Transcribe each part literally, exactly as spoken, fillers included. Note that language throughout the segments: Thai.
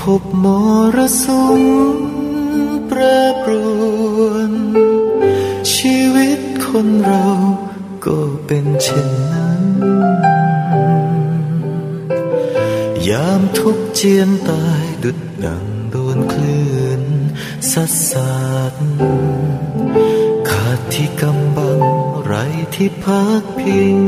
พบมรสุมแปรปรวนชีวิตคนเราก็เป็นเช่นนั้นยามทุกข์เจียนตายดุจดังโดนคลื่นซัดสาดขาดที่กำบังไร้ที่พักพิง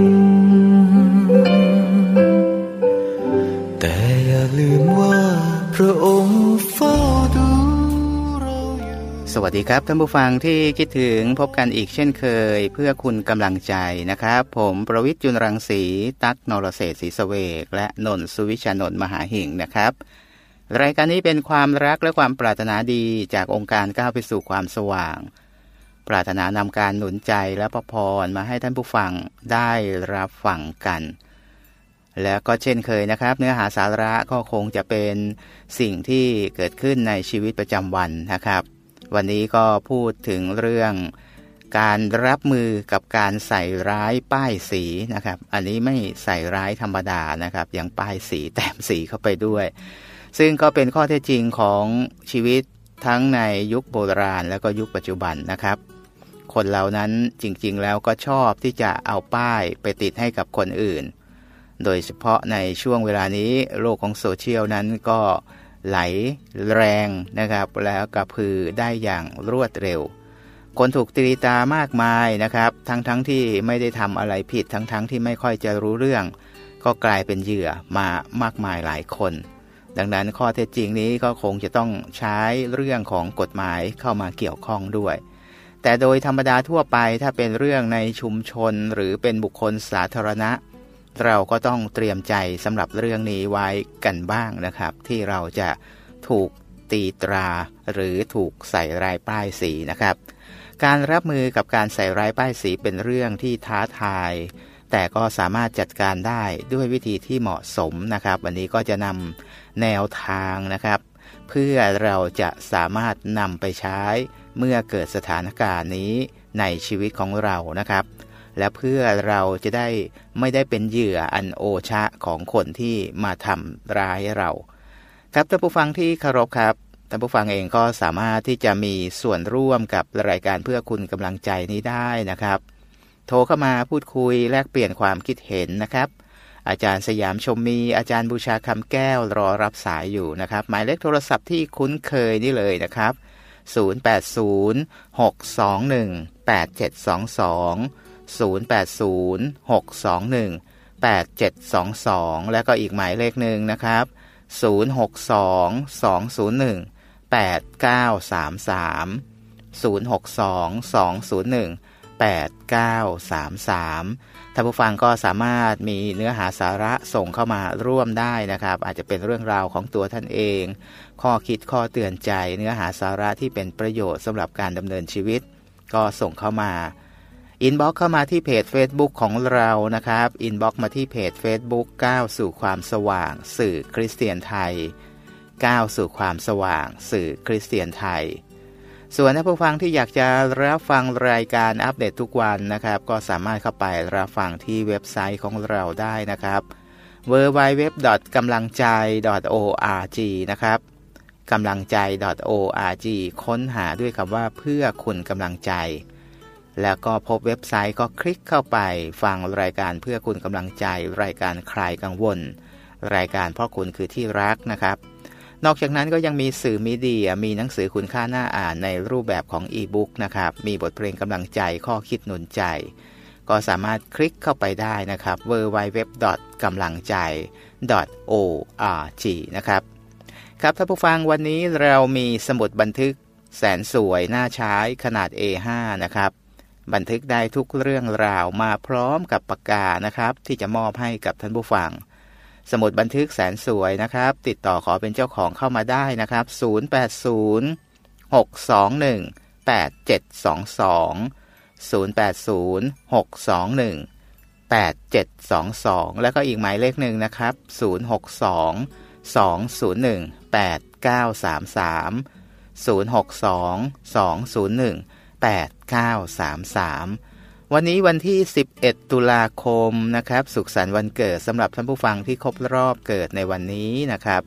แต่อย่าลืมว่าพระองค์เฝ้าดูเราอยู่สวัสดีครับท่านผู้ฟังที่คิดถึงพบกันอีกเช่นเคยเพื่อคุณกำลังใจนะครับผมประวิตร จุลรังสีตั๊กนรเศรษฐ์ศรีเสวกและนนท์สุวิชานนท์มหาหิ่งนะครับรายการนี้เป็นความรักและความปรารถนาดีจากองค์การก้าวไปสู่ความสว่างปรารถนานำการหนุนใจและพระพรมาให้ท่านผู้ฟังได้รับฟังกันแล้วก็เช่นเคยนะครับเนื้อหาสาระก็คงจะเป็นสิ่งที่เกิดขึ้นในชีวิตประจำวันนะครับวันนี้ก็พูดถึงเรื่องการรับมือกับการใส่ร้ายป้ายสีนะครับอันนี้ไม่ใส่ร้ายธรรมดานะครับยังป้ายสีแต้มสีเข้าไปด้วยซึ่งก็เป็นข้อเท็จจริงของชีวิตทั้งในยุคโบราณแล้วก็ยุคปัจจุบันนะครับคนเหล่านั้นจริงๆแล้วก็ชอบที่จะเอาป้ายไปติดให้กับคนอื่นโดยเฉพาะในช่วงเวลานี้โลกของโซเชียลนั้นก็ไหลแรงนะครับแล้วกระพือได้อย่างรวดเร็วคนถูกตีตามากมายนะครับทั้งๆ ท, ที่ไม่ได้ทำอะไรผิดทั้งๆ ท, ที่ไม่ค่อยจะรู้เรื่องก็กลายเป็นเหยื่อมามากมายหลายคนดังนั้นข้อเท็จจริงนี้ก็คงจะต้องใช้เรื่องของกฎหมายเข้ามาเกี่ยวข้องด้วยแต่โดยธรรมดาทั่วไปถ้าเป็นเรื่องในชุมชนหรือเป็นบุคคลสาธารณะเราก็ต้องเตรียมใจสำหรับเรื่องนี้ไว้กันบ้างนะครับที่เราจะถูกตีตราหรือถูกใส่ร้ายป้ายสีนะครับการรับมือกับการใส่ร้ายป้ายสีเป็นเรื่องที่ท้าทายแต่ก็สามารถจัดการได้ด้วยวิธีที่เหมาะสมนะครับวันนี้ก็จะนำแนวทางนะครับเพื่อเราจะสามารถนำไปใช้เมื่อเกิดสถานการณ์นี้ในชีวิตของเรานะครับและเพื่อเราจะได้ไม่ได้เป็นเหยื่ออันโอชะของคนที่มาทำร้ายเราครับท่านผู้ฟังที่เคารพครับท่านผู้ฟังเองก็สามารถที่จะมีส่วนร่วมกับรายการเพื่อคุณกำลังใจนี้ได้นะครับโทรเข้ามาพูดคุยแลกเปลี่ยนความคิดเห็นนะครับอาจารย์สยามชมมีอาจารย์บูชาคำแก้วรอรับสายอยู่นะครับหมายเลขโทรศัพท์ที่คุ้นเคยนี่เลยนะครับศูนย์ แปด ศูนย์ หก สอง หนึ่ง แปด เจ็ด สอง สองศูนย์ แปด ศูนย์ หก สอง หนึ่ง แปด เจ็ด สอง สองแล้วก็อีกหมายเลขหนึ่งนะครับศูนย์ หก สอง สอง ศูนย์ หนึ่ง แปด เก้า สาม สามศูนย์ หก สอง สอง ศูนย์ หนึ่ง แปด เก้า สาม สามท่านผู้ฟังก็สามารถมีเนื้อหาสาระส่งเข้ามาร่วมได้นะครับอาจจะเป็นเรื่องราวของตัวท่านเองข้อคิดข้อเตือนใจเนื้อหาสาระที่เป็นประโยชน์สำหรับการดำเนินชีวิตก็ส่งเข้ามาอินบ็อกซ์เข้ามาที่เพจ Facebook ของเรานะครับอินบ็อกซ์มาที่เพจ Facebook ก้าวสู่ความสว่างสื่อคริสเตียนไทยก้าวสู่ความสว่างสื่อคริสเตียนไทยส่วนท่านผู้ฟังที่อยากจะรับฟังรายการอัปเดตทุกวันนะครับก็สามารถเข้าไปรับฟังที่เว็บไซต์ของเราได้นะครับ ดับเบิลยู ดับเบิลยู ดับเบิลยู ดอท กำลังใจ ดอท โอ อาร์ จี นะครับกำลังใจ ดอท โอ อาร์ จี ค้นหาด้วยคำว่าเพื่อคุณกำลังใจแล้วก็พบเว็บไซต์ก็คลิกเข้าไปฟังรายการเพื่อคุณกำลังใจรายการคลายกังวลรายการเพราะคุณคือที่รักนะครับนอกจากนั้นก็ยังมีสื่อมีเดียมีหนังสือคุณค่าน่าอ่านในรูปแบบของอีบุ๊กนะครับมีบทเพลงกำลังใจข้อคิดหนุนใจก็สามารถคลิกเข้าไปได้นะครับ ดับเบิลยู ดับเบิลยู ดับเบิลยู ดอท กำลังใจ ดอท โอ อาร์ จี นะครับครับท่านผู้ฟังวันนี้เรามีสมุดบันทึกแสนสวยน่าใช้ขนาด เอ ห้า นะครับบันทึกได้ทุกเรื่องราวมาพร้อมกับปากกานะครับที่จะมอบให้กับท่านผู้ฟังสมุดบันทึกแสนสวยนะครับติดต่อขอเป็นเจ้าของเข้ามาได้นะครับศูนย์ แปด ศูนย์ หก สอง หนึ่ง แปด เจ็ด สอง สองศูนย์ แปด ศูนย์ หก สอง หนึ่ง แปด เจ็ด สอง สองแล้วก็อีกหมายเลขหนึ่งนะครับศูนย์ หก สอง สอง ศูนย์ หนึ่ง แปด เก้า สาม สามศูนย์ หก สอง สอง ศูนย์ หนึ่ง แปด เก้า สาม สามวันนี้วันที่สิบเอ็ดตุลาคมนะครับสุขสันต์วันเกิดสำหรับท่านผู้ฟังที่ครบรอบเกิดในวันนี้นะครับ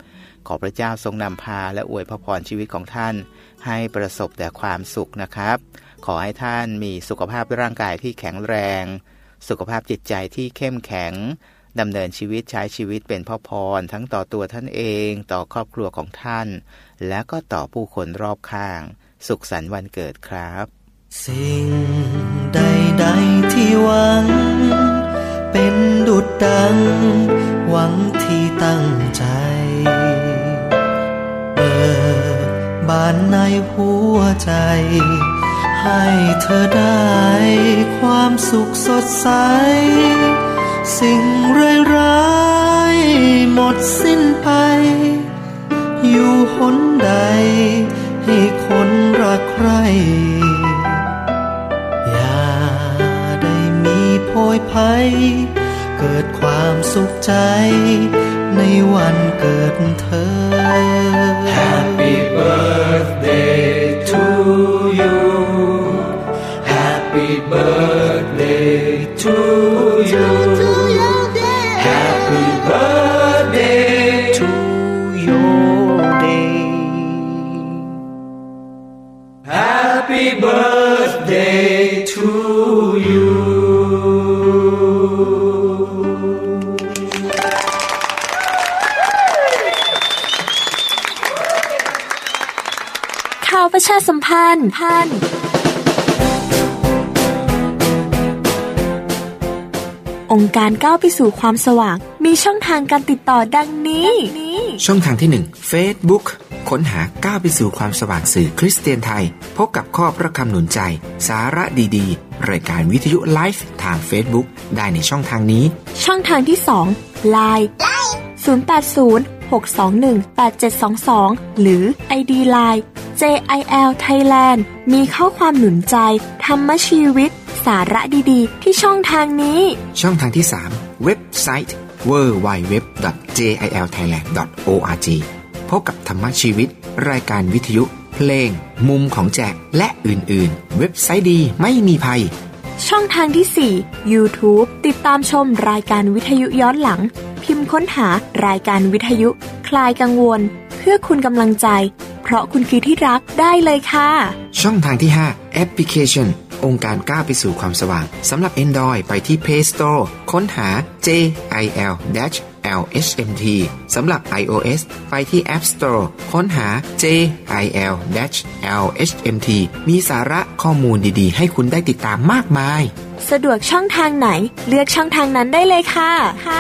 ขอพระเจ้าทรงนำพาและอวยพรชีวิตของท่านให้ประสบแต่ความสุขนะครับขอให้ท่านมีสุขภาพร่างกายที่แข็งแรงสุขภาพจิตใจที่เข้มแข็งดำเนินชีวิตใช้ชีวิตเป็นพระพรทั้งต่อตัวท่านเองต่อครอบครัวของท่านและก็ต่อผู้คนรอบข้างสุขสันต์วันเกิดครับสิ่งใดๆที่หวังเป็นดุจดังหวังที่ตั้งใจเปิดบานในหัวใจให้เธอได้ความสุขสดใสสิ่งร้ายๆหมดสิ้นไปอยู่หนใดให้คนรักใครอย่าได้มีโพยภัยเกิดความสุขใจในวันเกิดเธอ Happy birthday to you Happy birthday to you Happy birthday to your day Happy birthday to you ข่าวประชาสัมพันธ์พันองค์การก้าวไปสู่ความสว่างมีช่องทางการติดต่อดังนี้ช่องทางที่หนึ่ง Facebook ค้นหาก้าวไปสู่ความสว่างสื่อคริสเตียนไทยพบกับข้อพระคำหนุนใจสาระดีๆรายการวิทยุไลฟ์ทาง Facebook ได้ในช่องทางนี้ช่องทางที่สอง ไลน์ ศูนย์ แปด ศูนย์ หก สอง หนึ่ง แปด เจ็ด สอง สอง หรือ ไอ ดี ไลน์ เจ ไอ แอล Thailand มีข้อความหนุนใจธรรมชีวิตสาระดีๆที่ช่องทางนี้ช่องทางที่สามเว็บไซต์ ดับเบิลยู ดับเบิลยู ดับเบิลยู ดอท เจ ไอ แอล ไทยแลนด์ ดอท โอ อาร์ จี พบกับธรรมชีวิตรายการวิทยุเพลงมุมของแจกและอื่นๆเว็บไซต์ดีไม่มีภัยช่องทางที่สี่ YouTube ติดตามชมรายการวิทยุย้อนหลังพิมพ์ค้นหารายการวิทยุคลายกังวลเพื่อคุณกำลังใจเพราะคุณคือที่รักได้เลยค่ะช่องทางที่ห้าแอปพลิเคชันองค์การก้าวไปสู่ความสว่างสำหรับ Android ไปที่ Play Store ค้นหา เจ ไอ แอล แอล เอช เอ็ม ที สำหรับ iOS ไปที่ App Store ค้นหา เจ ไอ แอล แอล เอช เอ็ม ที มีสาระข้อมูลดีๆให้คุณได้ติดตามมากมายสะดวกช่องทางไหนเลือกช่องทางนั้นได้เลยค่ะค่ะ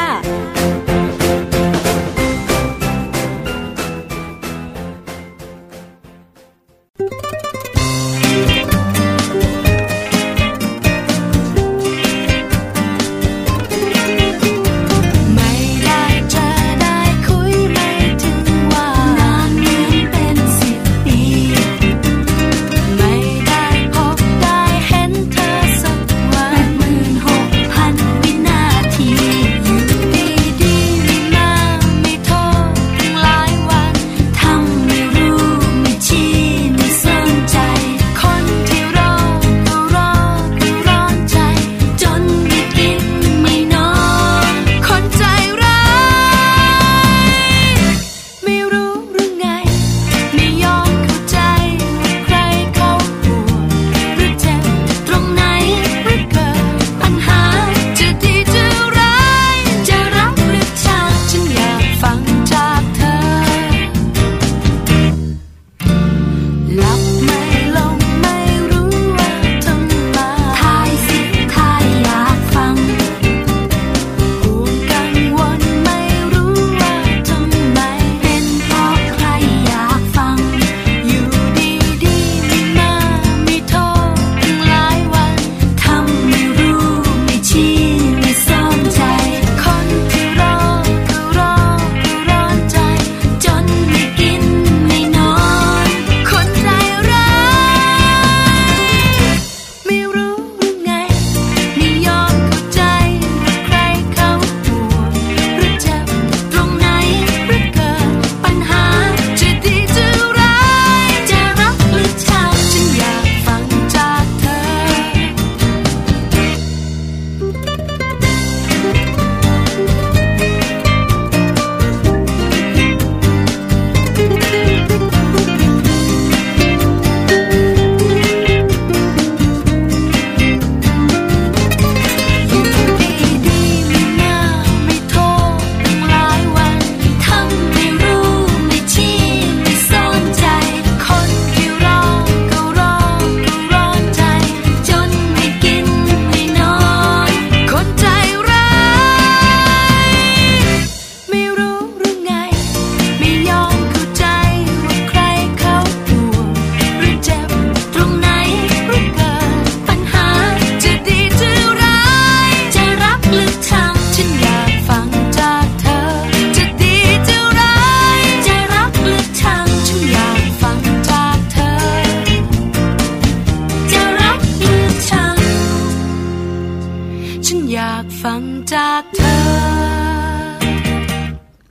Hãy subscribe cho kênh Ghiền Mì Gõ để không bỏ lỡ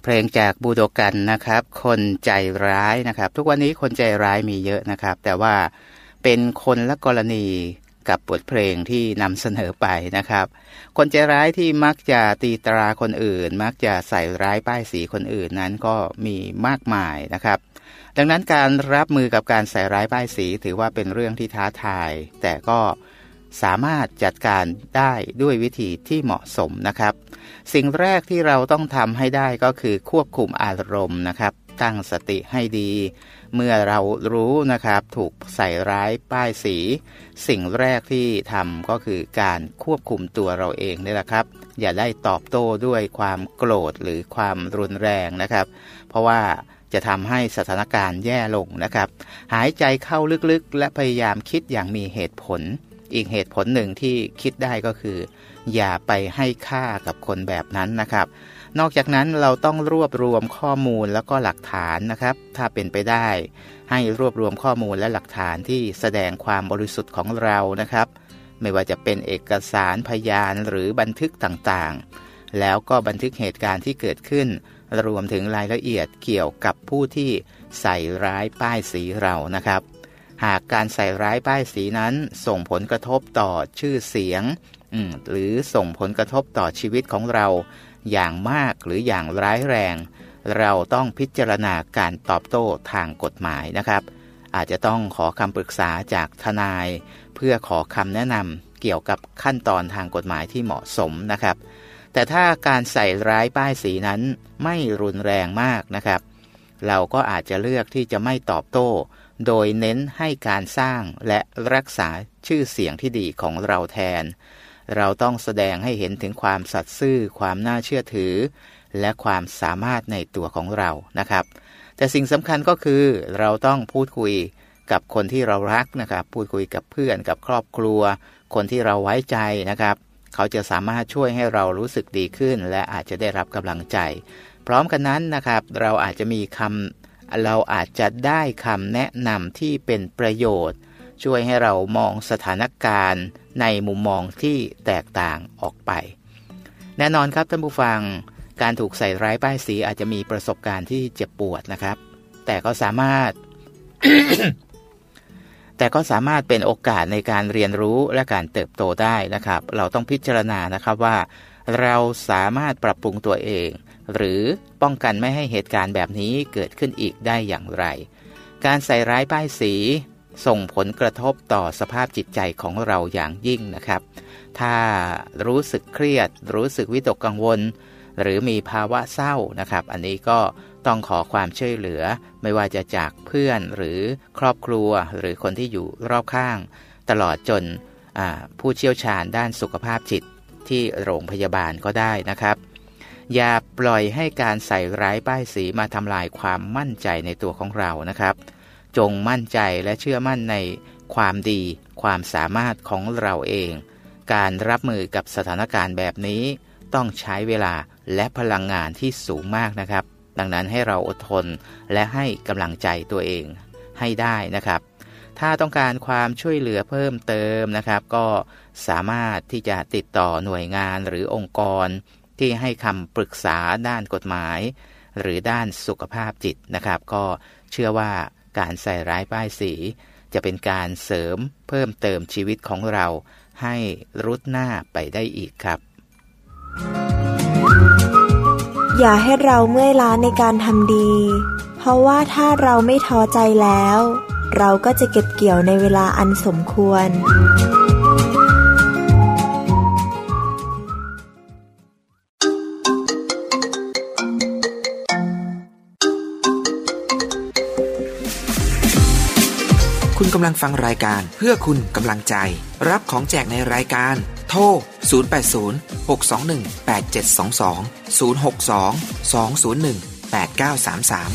เพลงจากบูโดกันนะครับคนใจร้ายนะครับทุกวันนี้คนใจร้ายมีเยอะนะครับแต่ว่าเป็นคนละกรณีกับบทเพลงที่นำเสนอไปนะครับคนใจร้ายที่มักจะตีตราคนอื่นมักจะใส่ร้ายป้ายสีคนอื่นนั้นก็มีมากมายนะครับดังนั้นการรับมือกับการใส่ร้ายป้ายสีถือว่าเป็นเรื่องที่ท้าทายแต่ก็สามารถจัดการได้ด้วยวิธีที่เหมาะสมนะครับสิ่งแรกที่เราต้องทำให้ได้ก็คือควบคุมอารมณ์นะครับตั้งสติให้ดีเมื่อเรารู้นะครับถูกใส่ร้ายป้ายสีสิ่งแรกที่ทำก็คือการควบคุมตัวเราเองนี่แหละครับอย่าได้ตอบโต้ด้วยความโกรธหรือความรุนแรงนะครับเพราะว่าจะทำให้สถานการณ์แย่ลงนะครับหายใจเข้าลึกๆและพยายามคิดอย่างมีเหตุผลอีกเหตุผลหนึ่งที่คิดได้ก็คืออย่าไปให้ค่ากับคนแบบนั้นนะครับนอกจากนั้นเราต้องรวบรวมข้อมูลแล้วก็หลักฐานนะครับถ้าเป็นไปได้ให้รวบรวมข้อมูลและหลักฐานที่แสดงความบริสุทธิ์ของเรานะครับไม่ว่าจะเป็นเอกสารพยานหรือบันทึกต่างๆแล้วก็บันทึกเหตุการณ์ที่เกิดขึ้นรวมถึงรายละเอียดเกี่ยวกับผู้ที่ใส่ร้ายป้ายสีเรานะครับหากการใส่ร้ายป้ายสีนั้นส่งผลกระทบต่อชื่อเสียงหรือส่งผลกระทบต่อชีวิตของเราอย่างมากหรืออย่างร้ายแรงเราต้องพิจารณาการตอบโต้ทางกฎหมายนะครับอาจจะต้องขอคำปรึกษาจากทนายเพื่อขอคำแนะนำเกี่ยวกับขั้นตอนทางกฎหมายที่เหมาะสมนะครับแต่ถ้าการใส่ร้ายป้ายสีนั้นไม่รุนแรงมากนะครับเราก็อาจจะเลือกที่จะไม่ตอบโต้โดยเน้นให้การสร้างและรักษาชื่อเสียงที่ดีของเราแทนเราต้องแสดงให้เห็นถึงความสัตย์ซื่อความน่าเชื่อถือและความสามารถในตัวของเรานะครับแต่สิ่งสำคัญก็คือเราต้องพูดคุยกับคนที่เรารักนะครับพูดคุยกับเพื่อนกับครอบครัวคนที่เราไว้ใจนะครับเขาจะสามารถช่วยให้เรารู้สึกดีขึ้นและอาจจะได้รับกำลังใจพร้อมกันนั้นนะครับเราอาจจะมีคำเราอาจจะได้คำแนะนำที่เป็นประโยชน์ช่วยให้เรามองสถานการณ์ในมุมมองที่แตกต่างออกไปแน่นอนครับท่านผู้ฟังการถูกใส่ร้ายป้ายสีอาจจะมีประสบการณ์ที่เจ็บปวดนะครับแต่ก็สามารถ แต่ก็สามารถเป็นโอกาสในการเรียนรู้และการเติบโตได้นะครับเราต้องพิจารณานะครับว่าเราสามารถปรับปรุงตัวเองหรือป้องกันไม่ให้เหตุการณ์แบบนี้เกิดขึ้นอีกได้อย่างไรการใส่ร้ายป้ายสีส่งผลกระทบต่อสภาพจิตใจของเราอย่างยิ่งนะครับถ้ารู้สึกเครียดรู้สึกวิตกกังวลหรือมีภาวะเศร้านะครับอันนี้ก็ต้องขอความช่วยเหลือไม่ว่าจะจากเพื่อนหรือครอบครัวหรือคนที่อยู่รอบข้างตลอดจนผู้เชี่ยวชาญด้านสุขภาพจิตที่โรงพยาบาลก็ได้นะครับอย่าปล่อยให้การใส่ร้ายป้ายสีมาทำลายความมั่นใจในตัวของเรานะครับจงมั่นใจและเชื่อมั่นในความดีความสามารถของเราเองการรับมือกับสถานการณ์แบบนี้ต้องใช้เวลาและพลังงานที่สูงมากนะครับดังนั้นให้เราอดทนและให้กำลังใจตัวเองให้ได้นะครับถ้าต้องการความช่วยเหลือเพิ่มเติมนะครับก็สามารถที่จะติดต่อหน่วยงานหรือองค์กรที่ให้คำปรึกษาด้านกฎหมายหรือด้านสุขภาพจิตนะครับก็เชื่อว่าการใส่ร้ายป้ายสีจะเป็นการเสริมเพิ่มเติมชีวิตของเราให้รุดหน้าไปได้อีกครับอย่าให้เราเมื่อยล้าในการทำดีเพราะว่าถ้าเราไม่ท้อใจแล้วเราก็จะเก็บเกี่ยวในเวลาอันสมควรคุณกำลังฟังรายการเพื่อคุณกำลังใจรับของแจกในรายการโทรศูนย์ แปด ศูนย์ หก สอง หนึ่ง แปด เจ็ด สอง สอง ศูนย์ หก สอง สอง ศูนย์ หนึ่ง แปด เก้า สาม สาม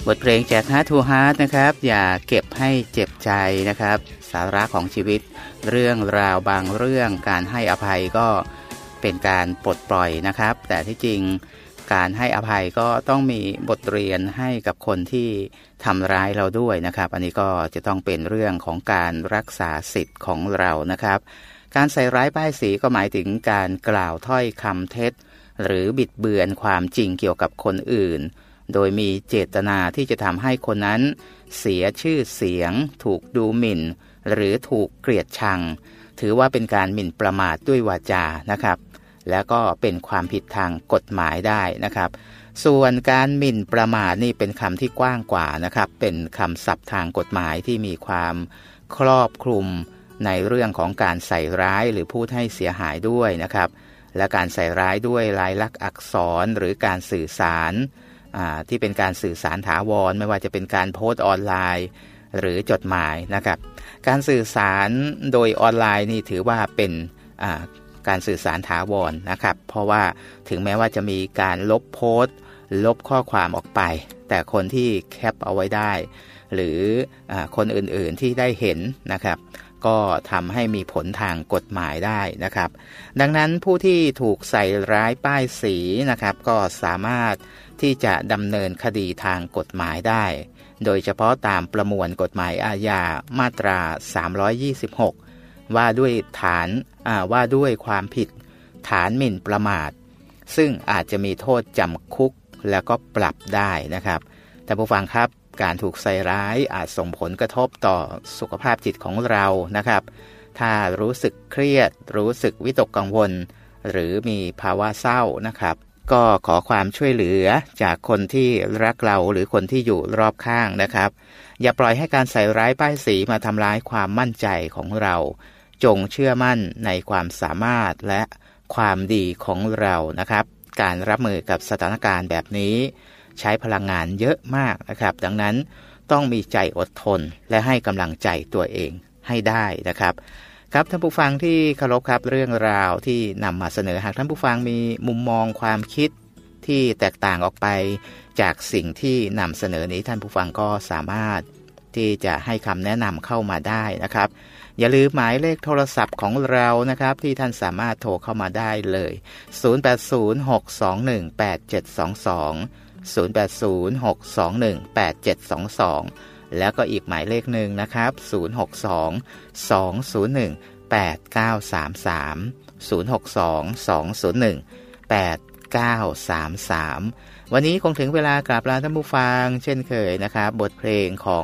บทเพลงจาก Heart to Heart นะครับอย่าเก็บให้เจ็บใจนะครับสาระของชีวิตเรื่องราวบางเรื่องการให้อภัยก็เป็นการปลดปล่อยนะครับแต่ที่จริงการให้อภัยก็ต้องมีบทเรียนให้กับคนที่ทำร้ายเราด้วยนะครับอันนี้ก็จะต้องเป็นเรื่องของการรักษาสิทธิ์ของเรานะครับการใส่ร้ายป้ายสีก็หมายถึงการกล่าวถ้อยคำเท็จหรือบิดเบือนความจริงเกี่ยวกับคนอื่นโดยมีเจตนาที่จะทำให้คนนั้นเสียชื่อเสียงถูกดูหมิ่นหรือถูกเกลียดชังถือว่าเป็นการหมิ่นประมาทด้วยวาจานะครับแล้วก็เป็นความผิดทางกฎหมายได้นะครับส่วนการหมิ่นประมาทนี่เป็นคำที่กว้างกว่านะครับเป็นคำศัพท์ทางกฎหมายที่มีความครอบคลุมในเรื่องของการใส่ร้ายหรือพูดให้เสียหายด้วยนะครับและการใส่ร้ายด้วยลายลักษณ์อักษรหรือการสื่อสารที่เป็นการสื่อสารถาวรไม่ว่าจะเป็นการโพสต์ออนไลน์หรือจดหมายนะครับการสื่อสารโดยออนไลน์นี่ถือว่าเป็นการสื่อสารถาวรนะครับเพราะว่าถึงแม้ว่าจะมีการลบโพสต์ลบข้อความออกไปแต่คนที่แคปเอาไว้ได้หรืออคนอื่นๆที่ได้เห็นนะครับก็ทำให้มีผลทางกฎหมายได้นะครับดังนั้นผู้ที่ถูกใส่ร้ายป้ายสีนะครับก็สามารถที่จะดำเนินคดีทางกฎหมายได้โดยเฉพาะตามประมวลกฎหมายอาญามาตราสามร้อยยี่สิบหกว่าด้วยฐานว่าด้วยความผิดฐานหมิ่นประมาทซึ่งอาจจะมีโทษจำคุกแล้วก็ปรับได้นะครับแต่ผู้ฟังครับการถูกใส่ร้ายอาจส่งผลกระทบต่อสุขภาพจิตของเรานะครับถ้ารู้สึกเครียดรู้สึกวิตกกังวลหรือมีภาวะเศร้านะครับก็ขอความช่วยเหลือจากคนที่รักเราหรือคนที่อยู่รอบข้างนะครับอย่าปล่อยให้การใส่ร้ายป้ายสีมาทำร้ายความมั่นใจของเราจงเชื่อมั่นในความสามารถและความดีของเรานะครับการรับมือกับสถานการณ์แบบนี้ใช้พลังงานเยอะมากนะครับดังนั้นต้องมีใจอดทนและให้กำลังใจตัวเองให้ได้นะครับครับท่านผู้ฟังที่เคารพครับเรื่องราวที่นำมาเสนอหากท่านผู้ฟังมีมุมมองความคิดที่แตกต่างออกไปจากสิ่งที่นำเสนอนี้ท่านผู้ฟังก็สามารถที่จะให้คำแนะนำเข้ามาได้นะครับอย่าลืมหมายเลขโทรศัพท์ของเรานะครับที่ท่านสามารถโทรเข้ามาได้เลยศูนย์ แปด ศูนย์ หก สอง หนึ่ง แปด เจ็ด สอง สอง ศูนย์ แปด ศูนย์ หก สอง หนึ่ง แปด เจ็ด สอง สองแล้วก็อีกหมายเลขหนึ่งนะครับศูนย์ หก สอง สอง ศูนย์ หนึ่ง แปด เก้า สาม สาม ศูนย์ หก สอง สอง ศูนย์ หนึ่ง แปด เก้า สาม สามวันนี้คงถึงเวลากราบลาท่านผู้ฟังเช่นเคยนะครับบทเพลงของ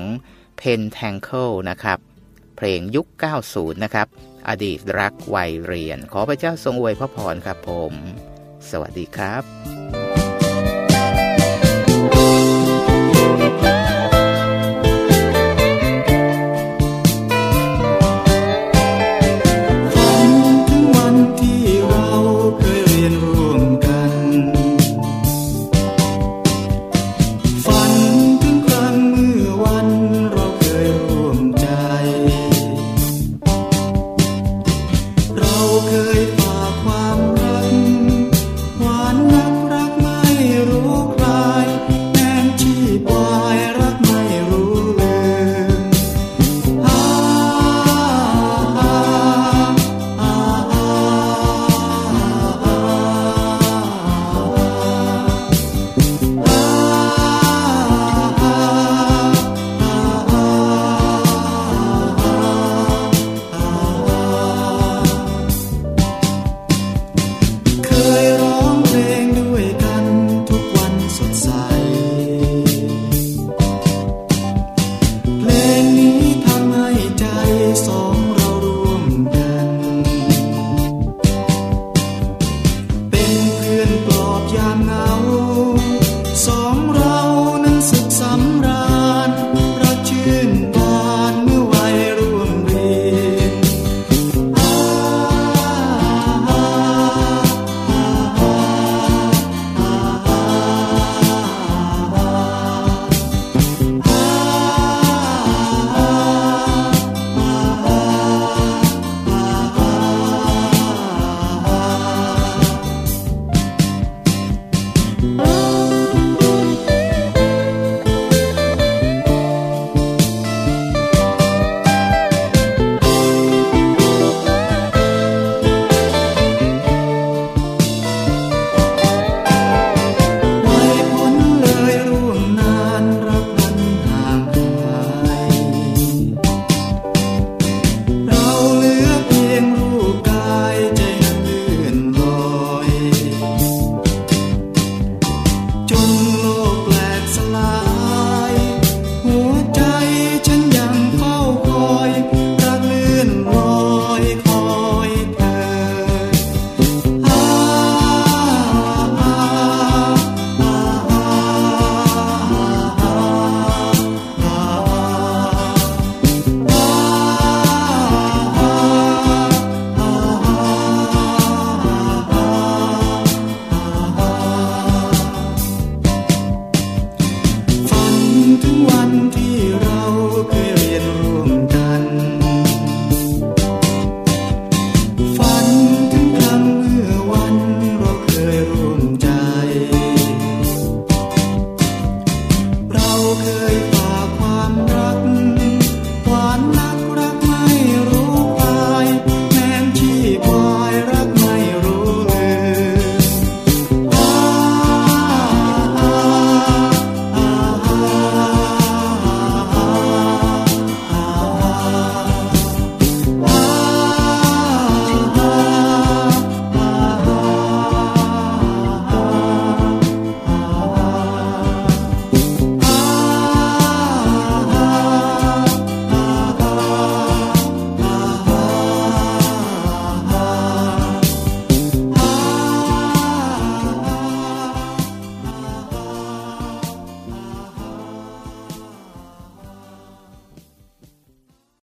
Pentacle นะครับเพลงยุคเก้าสิบนะครับอดีตรักวัยเรียนขอพระเจ้าทรงอวยพระพรครับผมสวัสดีครับ Oh